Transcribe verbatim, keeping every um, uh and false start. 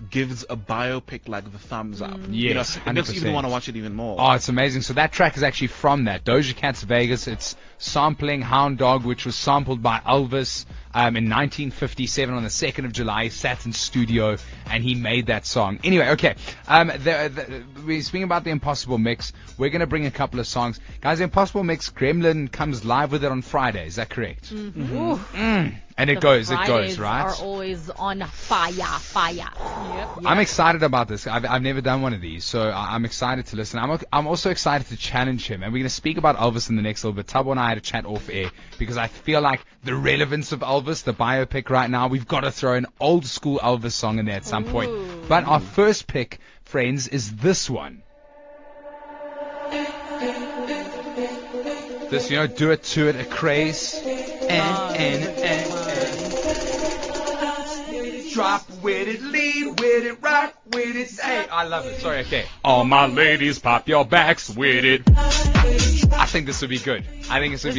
gives a biopic like the thumbs up. Mm. You know, Yes, it makes you even want to watch it even more. Oh, it's amazing. So that track is actually from that. Doja Cat's Vegas. It's sampling Hound Dog, which was sampled by Elvis um, in nineteen fifty-seven on the second of July. He sat in studio and he made that song. Anyway, okay. Um, the, the, we're speaking about the Impossible Mix. We're going to bring a couple of songs. Guys, the Impossible Mix, Gremlin comes live with it on Friday. Is that correct? Mm-hmm. Mm-hmm. Mm. And it The goes, Fridays it goes, right? are always on fire, fire. Yep, yep. I'm excited about this. I've, I've never done one of these, so I, I'm excited to listen. I'm, I'm also excited to challenge him, and we're going to speak about Elvis in the next little bit. Tabo and I had a chat off air because I feel like the relevance of Elvis, the biopic right now, we've got to throw an old school Elvis song in there at some Ooh. point. But our first pick, friends, is this one. This, you know, do it to it, a craze. And, and, and, and. Drop with it, lead with it, rock with it, say. I love it. Sorry, okay. All my ladies, pop your backs with it. I think this would be good. I think this would be